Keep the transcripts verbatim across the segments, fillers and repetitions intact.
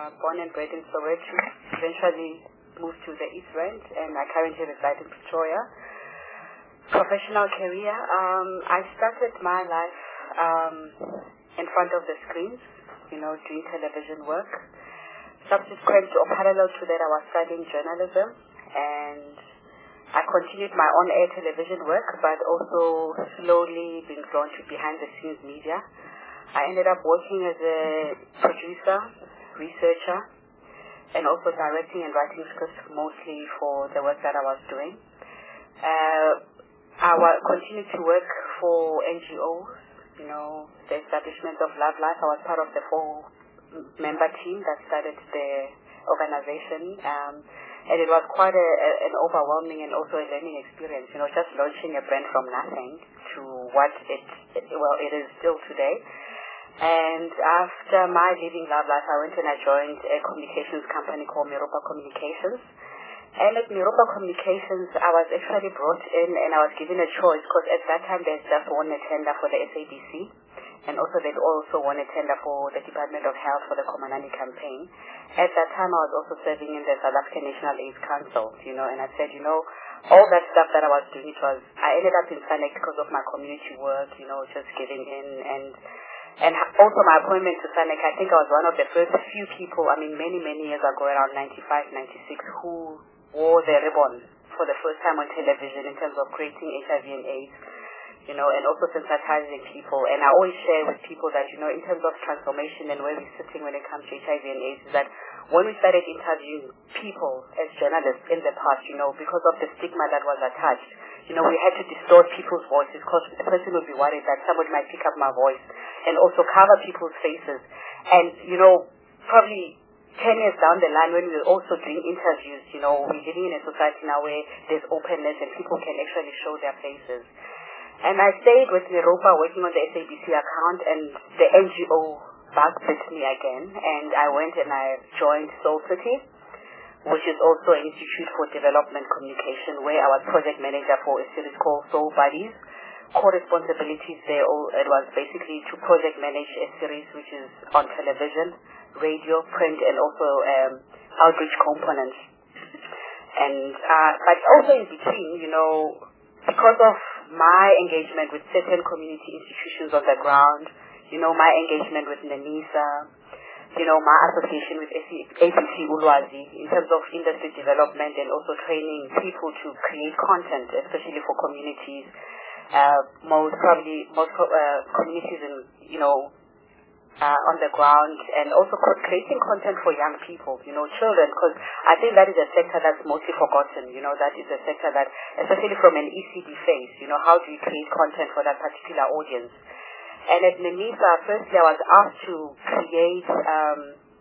uh, born and bred in Soweto, eventually moved to the East Rand, and I currently reside in Pretoria. Professional career, um, I started my life um, in front of the screens, you know, doing television work. Subsequent or parallel to that, I was studying journalism, and I continued my on-air television work, but also slowly being drawn to behind-the-scenes media. I ended up working as a producer, researcher, and also directing and writing scripts mostly for the work that I was doing. Uh, I wa- continued to work for N G Os, you know, the establishment of Love Life. I was part of the four-member team that started the organization. Um, And it was quite a, a, an overwhelming and also a learning experience, you know, just launching a brand from nothing to what it, it well, it is still today. And after my leaving Love Life, I went and I joined a communications company called Miropa Communications. And at Miropa Communications, I was actually brought in and I was given a choice because at that time they just won a tender for the S A B C. And also they also won a tender for the Department of Health for the Komanani campaign. At that time, I was also serving in the South African National AIDS Council, you know, and I said, you know, all that stuff that I was doing, it was, I ended up in SANEC because of my community work, you know, just giving in, and and also my appointment to SANEC, I think I was one of the first few people, I mean, many, many years ago, around ninety-five, ninety-six, who wore the ribbon for the first time on television in terms of creating H I V and AIDS. You know, and also sensitizing people. And I always share with people that, you know, in terms of transformation and where we're sitting when it comes to H I V and AIDS, is that when we started interviewing people as journalists in the past, you know, because of the stigma that was attached, you know, we had to distort people's voices because the person would be worried that somebody might pick up my voice and also cover people's faces. And, you know, probably ten years down the line when we're also doing interviews, you know, we're living in a society now where there's openness and people can actually show their faces. And I stayed with Miropa working on the S A B C account, and the N G O bugged me again, and I went and I joined Soul City, which is also an Institute for Development Communication, where I was project manager for a series called Soul Buddies. Core responsibilities there, it was basically to project manage a series which is on television, radio, print, and also um, outreach components. And uh, but also in between, you know, because of my engagement with certain community institutions on the ground, you know, my engagement with NEMISA, you know, my association with A B C Ulwazi in terms of industry development and also training people to create content, especially for communities, uh, most probably most uh, communities in, you know, Uh, on the ground, and also creating content for young people, you know, children, because I think that is a sector that's mostly forgotten, you know, that is a sector that, especially from an E C D phase, you know, how do you create content for that particular audience? And at NEMISA, firstly, I was asked to create um,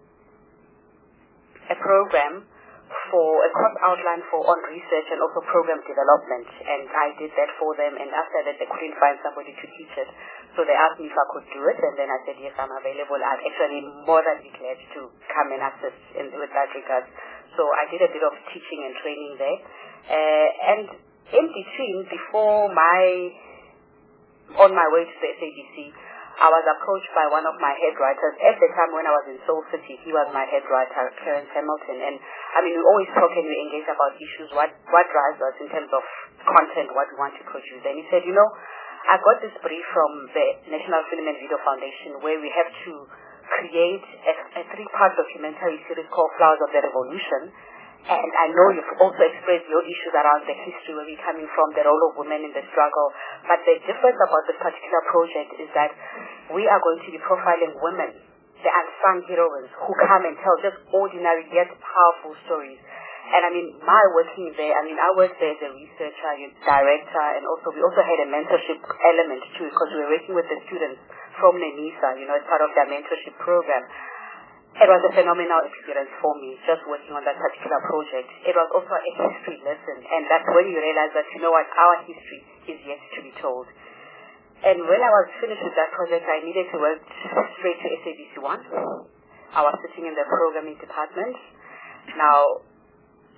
a program for a course outline for on research and also program development, and I did that for them, and after that they couldn't find somebody to teach it, so they asked me if I could do it, and then I said yes, I'm available. I'm actually more than glad to come and assist in, with that regard. So I did a bit of teaching and training there, uh, and in between, before my on my way to the S A B C, I was approached by one of my head writers. At the time when I was in Soul City, he was my head writer, Clarence Hamilton. And I mean, we always talk and we engage about issues, what, what drives us in terms of content, what we want to produce. And he said, you know, I got this brief from the National Film and Video Foundation where we have to create a, a three-part documentary series called Flowers of the Revolution. And I know you've also expressed your issues around the history, where we're coming from, the role of women in the struggle. But the difference about this particular project is that we are going to be profiling women, the unsung heroines, who come and tell just ordinary yet powerful stories. And I mean, my working there, I mean, I worked there as a researcher, director, and also we also had a mentorship element too, because we were working with the students from NEMISA, you know, as part of their mentorship program. It was a phenomenal experience for me, just working on that particular project. It was also a history lesson, and that's when you realize that, you know what, our history is yet to be told. And when I was finished with that project, I needed to work straight to S A B C one. I was sitting in the programming department. Now,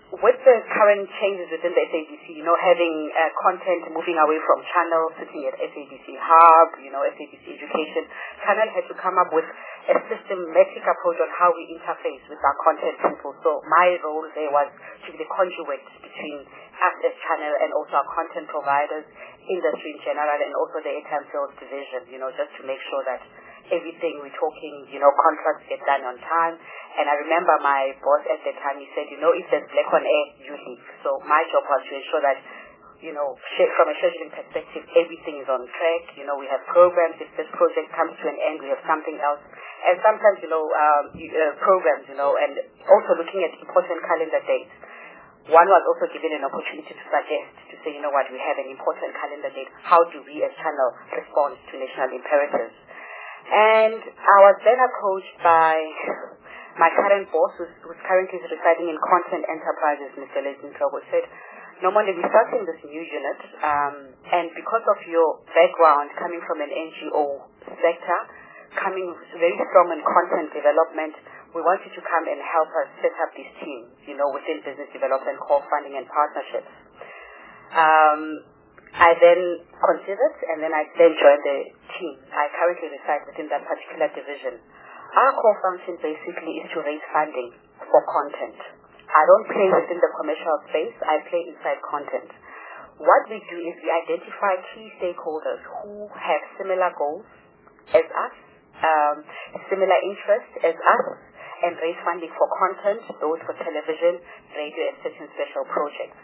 with the current changes within the S A B C, you know, having uh, content moving away from Channel, sitting at S A B C Hub, you know, S A B C Education, Channel had to come up with a systematic approach on how we interface with our content people. So my role there was to be the conduit between us as Channel and also our content providers, industry in general, and also the airtime sales division, you know, just to make sure that everything we're talking, you know, contracts get done on time. And I remember my boss at the time, he said, you know, if there's black on air, you leave. So my job was to ensure that, you know, from a scheduling perspective, everything is on track. You know, we have programs. If this project comes to an end, we have something else. And sometimes, you know, um, uh, programs, you know, and also looking at important calendar dates. One was also given an opportunity to suggest, to say, you know what, we have an important calendar date. How do we as Channel respond to national imperatives? And I was then approached by my current boss, who's, who's currently residing in Content Enterprises, Mister Leslie Ntogo, said, normally we're starting this new unit, um, and because of your background coming from an N G O sector, coming very strong in content development, we want you to come and help us set up these teams, you know, within business development, core funding and partnerships. Um, I then considered, and then I then joined the team. I currently reside within that particular division. Our core function basically is to raise funding for content. I don't play within the commercial space, I play inside content. What we do is we identify key stakeholders who have similar goals as us, um, similar interests as us, and raise funding for content, those for television, radio, and certain special projects.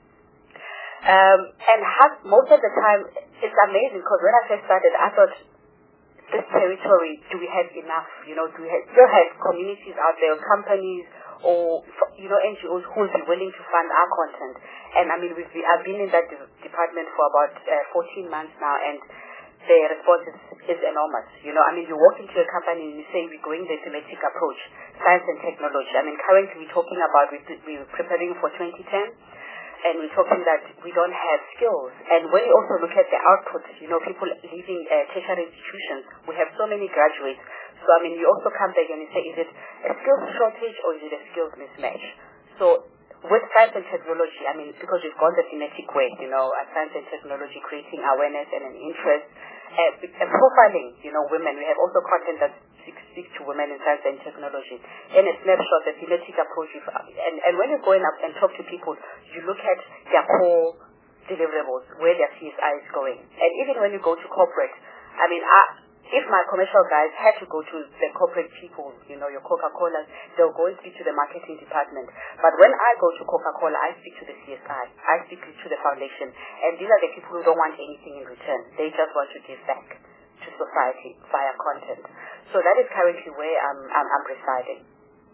Um, and have, most of the time, it's amazing because when I first started, I thought, this territory, do we have enough? You know, do we have, still have communities out there, companies, or, you know, N G Os who will be willing to fund our content? And I mean, we've, I've been in that de- department for about uh, fourteen months now, and the response is, is enormous. You know, I mean, you walk into a company and you say we're going the thematic approach, science and technology. I mean, currently we're talking about, we're preparing for twenty ten. And we're talking that we don't have skills. And when you also look at the output, you know, people leaving uh, tertiary institutions, we have so many graduates. So, I mean, you also come back and you say, is it a skills shortage or is it a skills mismatch? So, with science and technology, I mean, because we've gone the thematic way, you know, uh, science and technology, creating awareness and an interest, uh, and profiling, you know, women. We have also content that speak to women in science and technology. In a snapshot, the thematic approach, and, and when you're going up and talk to people, you look at their core deliverables, where their C S I is going. And even when you go to corporate, I mean, I, if my commercial guys had to go to the corporate people, you know, your Coca-Cola, they'll go and speak to the marketing department. But when I go to Coca-Cola, I speak to the C S I, I speak to the foundation, and these are the people who don't want anything in return. They just want to give back to society via content. So that is currently where I'm, I'm, I'm residing.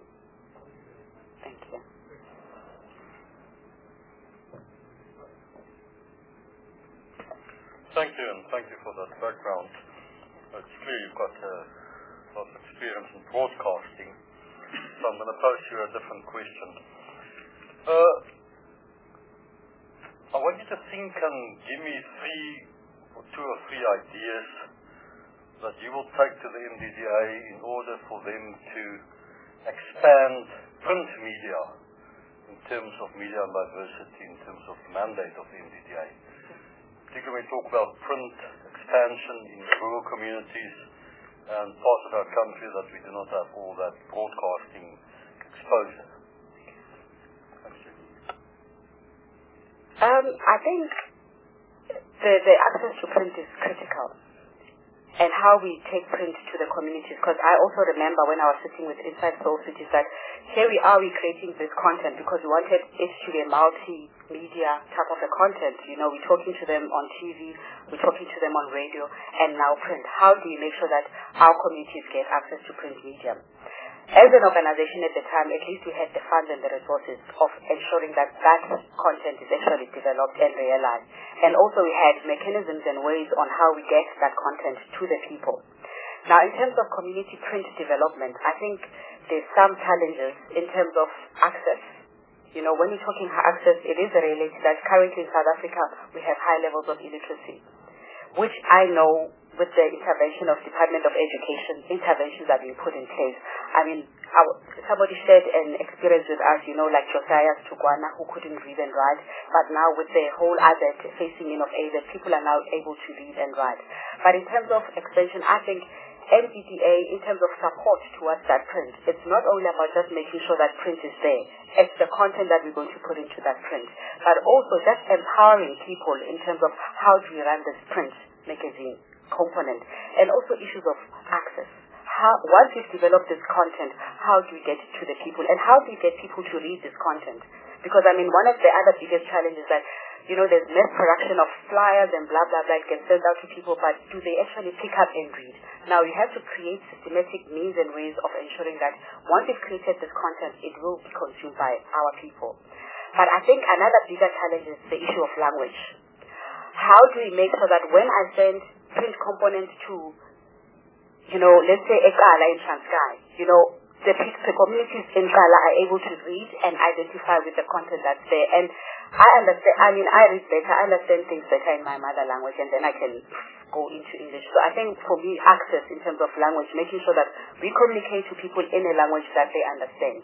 Thank you. Thank you, and thank you for that background. It's clear you've got a lot of experience in broadcasting, so I'm going to pose you a different question. Uh, I want you to think and give me three or two or three ideas that you will take to the M D D A in order for them to expand print media in terms of media diversity, in terms of the mandate of the M D D A. Particularly when we talk about print expansion in rural communities and parts of our country that we do not have all that broadcasting exposure. Thank you. Um, I think the, the access to print is critical. And how we take print to the communities, because I also remember when I was sitting with Inside Soul Cities that here we are, we creating this content because we wanted it to be a multimedia type of a content. You know, we're talking to them on T V, we're talking to them on radio, and now print. How do you make sure that our communities get access to print media? As an organization at the time, at least we had the funds and the resources of ensuring that that content is actually developed and realized. And also we had mechanisms and ways on how we get that content to the people. Now, in terms of community print development, I think there's some challenges in terms of access. You know, when you're talking access, it is a reality that currently in South Africa we have high levels of illiteracy, which I know with the intervention of Department of Education, interventions are being put in place. I mean, our, somebody shared an experience with us, you know, like Josiah Tukwana, who couldn't read and write, but now with the whole other facing in of AVET, people are now able to read and write. But in terms of extension, I think M D D A, in terms of support towards that print, it's not only about just making sure that print is there, it's the content that we're going to put into that print, but also just empowering people in terms of how do we run this print magazine component, and also issues of access. How, once we've developed this content, how do we get it to the people, and how do we get people to read this content? Because, I mean, one of the other biggest challenges that, you know, there's mass production of flyers and blah, blah, blah, it gets sent out to people, but do they actually pick up and read? Now, we have to create systematic means and ways of ensuring that once we've created this content, it will be consumed by our people. But I think another bigger challenge is the issue of language. How do we make sure that when I send print components to, you know, let's say Ekala in Transkei, you know, the, the communities in Kala are able to read and identify with the content that's there. And I understand, I mean, I read better, I understand things better in my mother language, and then I can go into English. So I think for me, access in terms of language, making sure that we communicate to people in a language that they understand.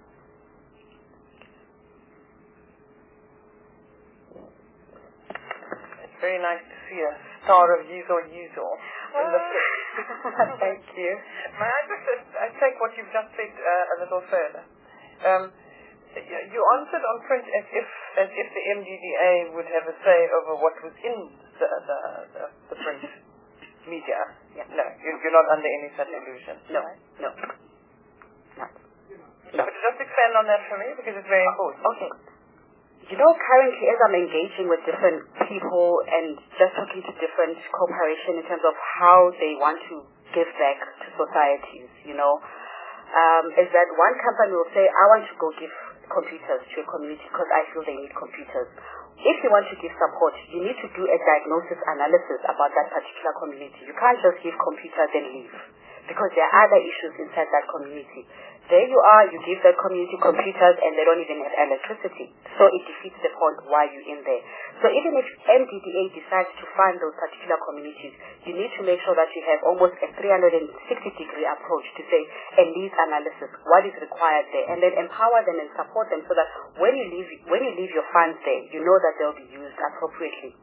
It's very nice to see a star of Yuzo Yuzo in the Thank you. May I just uh, take what you've just said uh, a little further? Um, you answered on print as if as if the M D D A would have a say over what was in the the, the, the print media. Yeah. No, you're, you're not under any such illusion. No, right? no. No. No. But just expand on that for me because it's very important. Okay. You know, currently as I'm engaging with different people and just talking to different corporations in terms of how they want to give back to societies, you know, um, is that one company will say, I want to go give computers to a community because I feel they need computers. If you want to give support, you need to do a diagnosis analysis about that particular community. You can't just give computers and leave because there are other issues inside that community. There you are, you give that community computers and they don't even have electricity. So it defeats the point why you're in there. So even if M D D A decides to fund those particular communities, you need to make sure that you have almost a three hundred sixty degree approach to say, and needs analysis, what is required there, and then empower them and support them so that when you leave, when you leave your funds there, you know that they'll be used appropriately.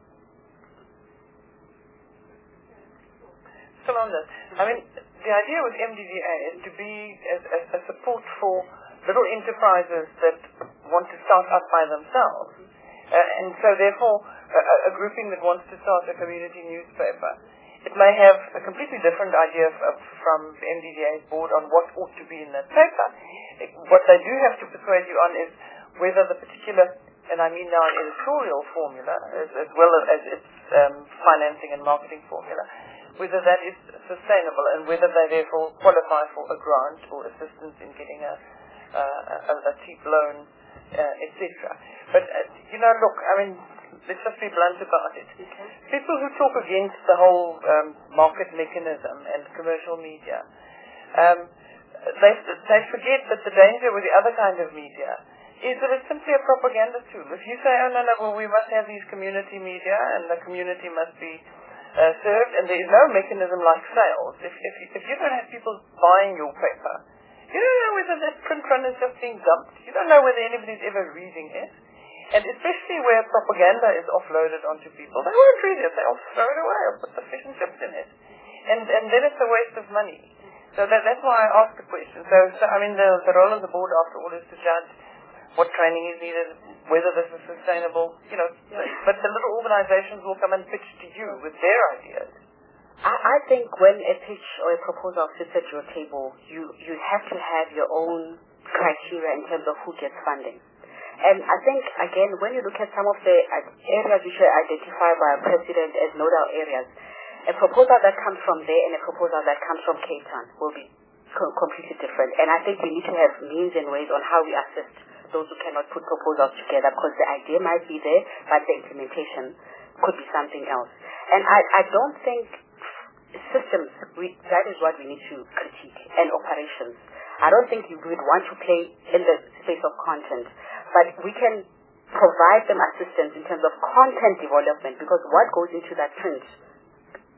Still on that, I mean, the idea with M D D A is to be a, a, a support for little enterprises that want to start up by themselves. Uh, and so therefore, a, a grouping that wants to start a community newspaper, it may have a completely different idea f- from the M D D A's board on what ought to be in that paper. What they do have to persuade you on is whether the particular, and I mean now an editorial formula, as, as well as its um, financing and marketing formula, whether that is sustainable and whether they therefore qualify for a grant or assistance in getting a, uh, a, a cheap loan, uh, et cetera. But, uh, you know, look, I mean, let's just be blunt about it. Okay. People who talk against the whole um, market mechanism and commercial media, um, they, they forget that the danger with the other kind of media is that it's simply a propaganda tool. If you say, oh, no, no, well, we must have these community media and the community must be Uh, served, and there is no mechanism like sales. If, if, if you don't have people buying your paper, you don't know whether that print run is just being dumped. You don't know whether anybody's ever reading it. And especially where propaganda is offloaded onto people, they won't read it. They'll throw it away or put the fish and chips in it. And, and then it's a waste of money. So that, that's why I asked the question. So, so I mean, the, the role of the board, after all, is to judge what training is needed, whether this is sustainable, you know. Yeah. But the little organizations will come and pitch to you with their ideas. I, I think when a pitch or a proposal sits at your table, you, you have to have your own criteria in terms of who gets funding. And I think, again, when you look at some of the areas which are identified by our president as nodal areas, a proposal that comes from there and a proposal that comes from Cape Town will be co- completely different. And I think we need to have means and ways on how we assist those who cannot put proposals together, because the idea might be there, but the implementation could be something else. And I, I don't think systems, we, that is what we need to critique, and operations. I don't think you would want to play in the space of content, but we can provide them assistance in terms of content development, because what goes into that print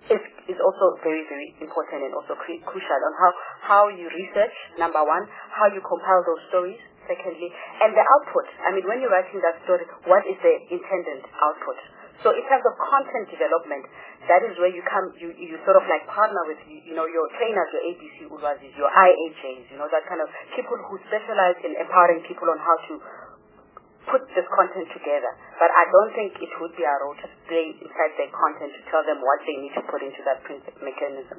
is, is also very, very important and also cru- crucial on how, how you research, number one, how you compile those stories, secondly, and the output. I mean, when you're writing that story, what is the intended output? So in terms of content development, that is where you come, you, you sort of like partner with, you, you know, your trainers, your A B C Ulwazis, your I H As, you know, that kind of people who specialize in empowering people on how to put this content together. But I don't think it would be our role to stay inside their content to tell them what they need to put into that print mechanism.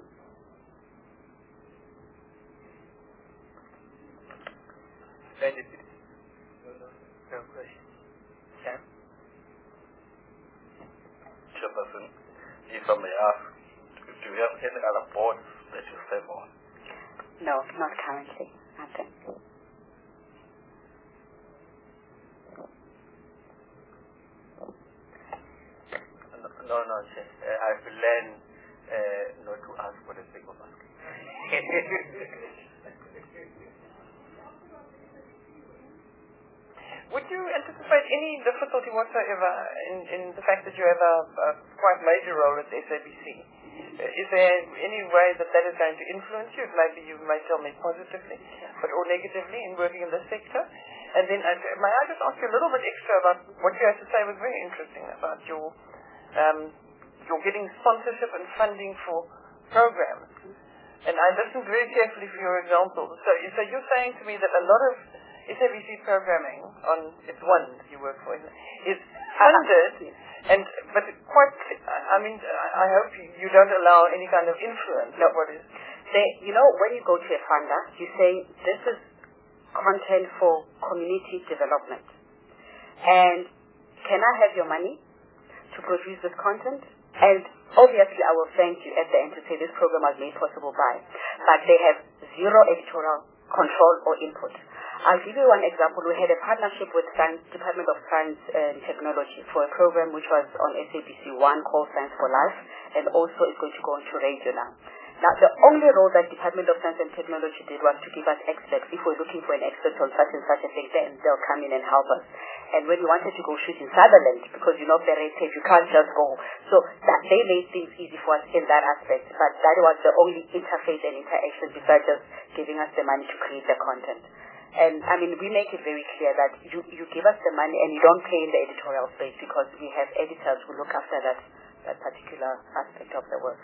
No question. Sam? Chairperson, if I may ask, do you have any other boards that you serve on? No, not currently. Nothing. No, no, sir. Uh, I've learned uh, not to ask for the sake of asking. Would you anticipate any difficulty whatsoever in, in the fact that you have a, a quite major role at the S A B C? Uh, is there any way that that is going to influence you? Maybe you may tell me positively, but or negatively in working in this sector. And then, uh, may I just ask you a little bit extra about what you had to say was very interesting about your um, you're getting sponsorship and funding for programs. And I listened very carefully for your examples. So, so you're saying to me that a lot of S A B C programming on it's one you work for is funded, and but quite. I mean, I hope you don't allow any kind of influence. No. Of what is? They, you know, when you go to a funder, you say this is content for community development, and can I have your money to produce this content? And obviously I will thank you at the end to say this program was made possible by, but they have zero editorial control or input. I'll give you one example. We had a partnership with Science, Department of Science and Technology for a program which was on S A B C one called Science for Life, and also is going to go into radio now. Now, the only role that Department of Science and Technology did was to give us experts. If we're looking for an expert on such and such a thing, then they'll come in and help us. And when we wanted to go shoot in Sutherland, because you know the red tape, you can't just go. So that they made things easy for us in that aspect. But that was the only interface and interaction besides just giving us the money to create the content. And I mean, we make it very clear that you, you give us the money and you don't play in the editorial space, because we have editors who look after that, that particular aspect of the work.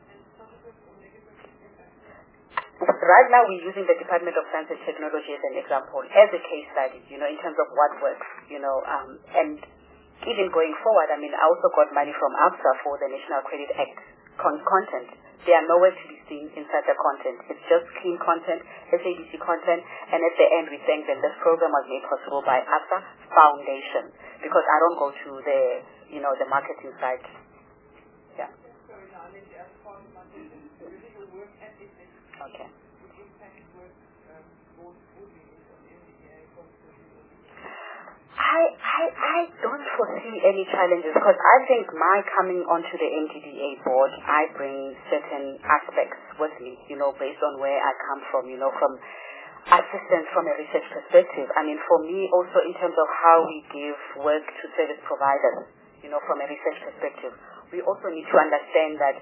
Right now, we're using the Department of Science and Technology as an example, as a case study, you know, in terms of what works, you know, um, and even going forward, I mean, I also got money from ABSA for the National Credit Act con- content. They are nowhere to be seen inside the content. It's just clean content, S A B C content, and at the end, we thank them. This program was made possible by ABSA Foundation, because I don't go to the, you know, the marketing side. Yeah. Okay. I, I, I don't foresee any challenges, because I think my coming onto the M D D A board, I bring certain aspects with me, you know, based on where I come from, you know, from assistance from a research perspective. I mean, for me also in terms of how we give work to service providers, you know, from a research perspective, we also need to understand that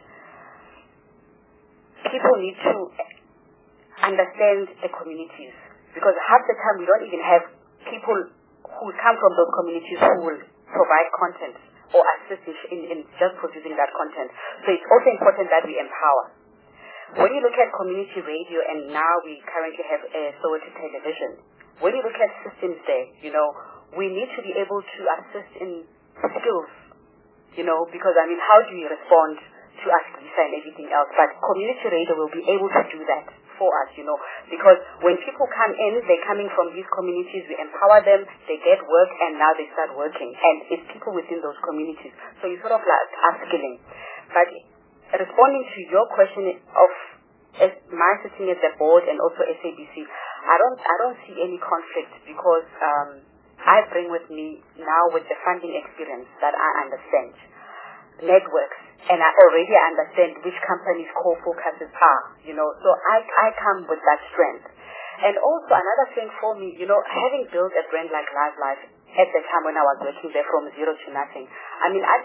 people need to understand the communities, because half the time we don't even have people who come from those communities who will provide content or assist in, in just producing that content. So it's also important that we empower. When you look at community radio, and now we currently have a Soweto television, when you look at systems there, you know, we need to be able to assist in skills, you know, because I mean, how do you respond to Ask-Lisa and everything else? But community radio will be able to do that for us, you know, because when people come in, they're coming from these communities, we empower them, they get work, and now they start working, and it's people within those communities. So you sort of like upskilling. But responding to your question of as my sitting at the board and also S A B C, I don't, I don't see any conflict, because um, I bring with me now with the funding experience that I understand networks, and I already understand which companies' core focuses are, you know, so I, I come with that strength. And also another thing for me, you know, having built a brand like Live Life at the time when I was working there from zero to nothing, I mean, I think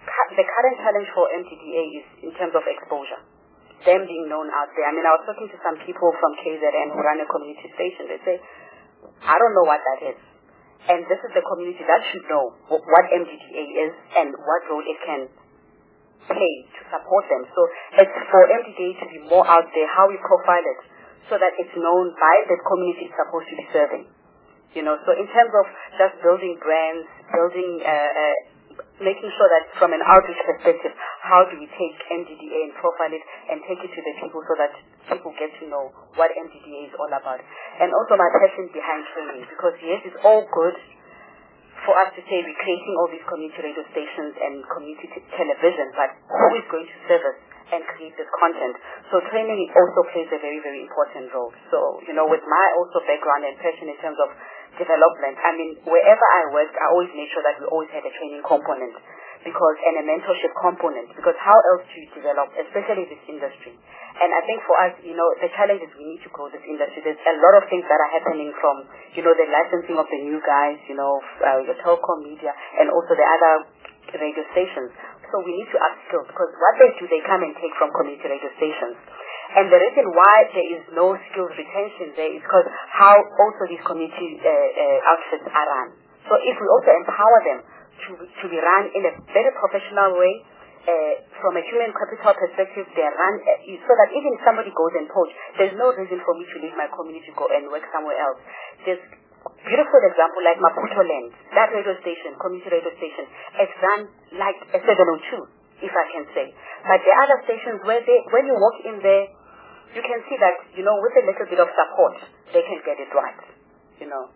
cu- the current challenge for M T D A is in terms of exposure. Them being known out there. I mean, I was talking to some people from K Z N who run a community station. They say, I don't know what that is. And this is the community that should know wh- what M D D A is and what role it can play to support them. So it's for M D D A to be more out there, how we profile it, so that it's known by the community it's supposed to be serving. You know, so in terms of just building brands, building, uh, uh, making sure that from an outreach perspective, how do we take M D D A and profile it and take it to the people so that people get to know what M D D A is all about. And also my passion behind training, because yes, it's all good for us to say we're creating all these community radio stations and community t- television, but who is going to serve us and create this content? So training also plays a very, very important role. So, you know, with my also background and passion in terms of development, I mean, wherever I worked, I always made sure that we always had a training component because and a mentorship component, because how else do you develop, especially this industry? And I think for us, you know, the challenge is we need to grow this industry. There's a lot of things that are happening from, you know, the licensing of the new guys, you know, uh, the telecom media, and also the other radio stations. So we need to upskill, because what they do, they come and take from community radio stations. And the reason why there is no skills retention there is because how also these community uh, uh, outfits are run. So if we also empower them to, to be run in a very professional way, uh, from a human capital perspective, they are run uh, so that even if somebody goes and poach, there's no reason for me to leave my community to go and work somewhere else. There's beautiful example like Maputo Land, that radio station, community radio station, it's run like a seven oh two, if I can say. But the other stations where they, when you walk in there, you can see that, you know, with a little bit of support, they can get it right, you know.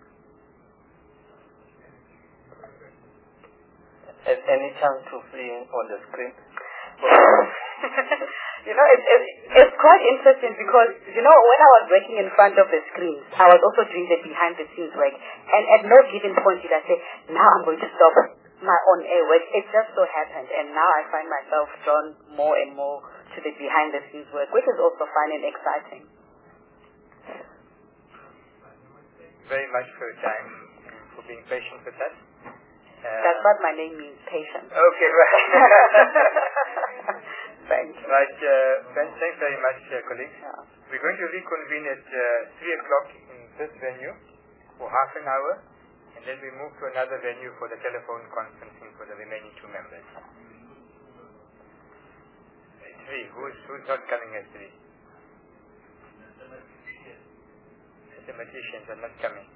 Has any chance to see on the screen? You know, it's, it's, it's quite interesting because, you know, when I was working in front of the screens, I was also doing the behind-the-scenes work. And at no given point did I say, now I'm going to stop my on-air work. It just so happened. And now I find myself drawn more and more to the behind-the-scenes work, which is also fun and exciting. Very much for your time, for being patient with us. Uh, That's what my name means, patient. Okay, right. Thank you. Right, uh, thanks, thanks very much, uh, colleagues. Yeah. We're going to reconvene at uh, three o'clock in this venue for half an hour, and then we move to another venue for the telephone conferencing for the remaining two members. At three, who's, who's not coming at three? The magicians are not coming.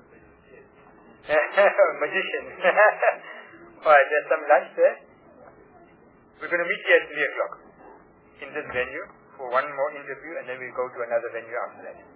Magician. Alright, there's some lunch there. We're going to meet here at three o'clock in this venue for one more interview, and then we'll go to another venue after that.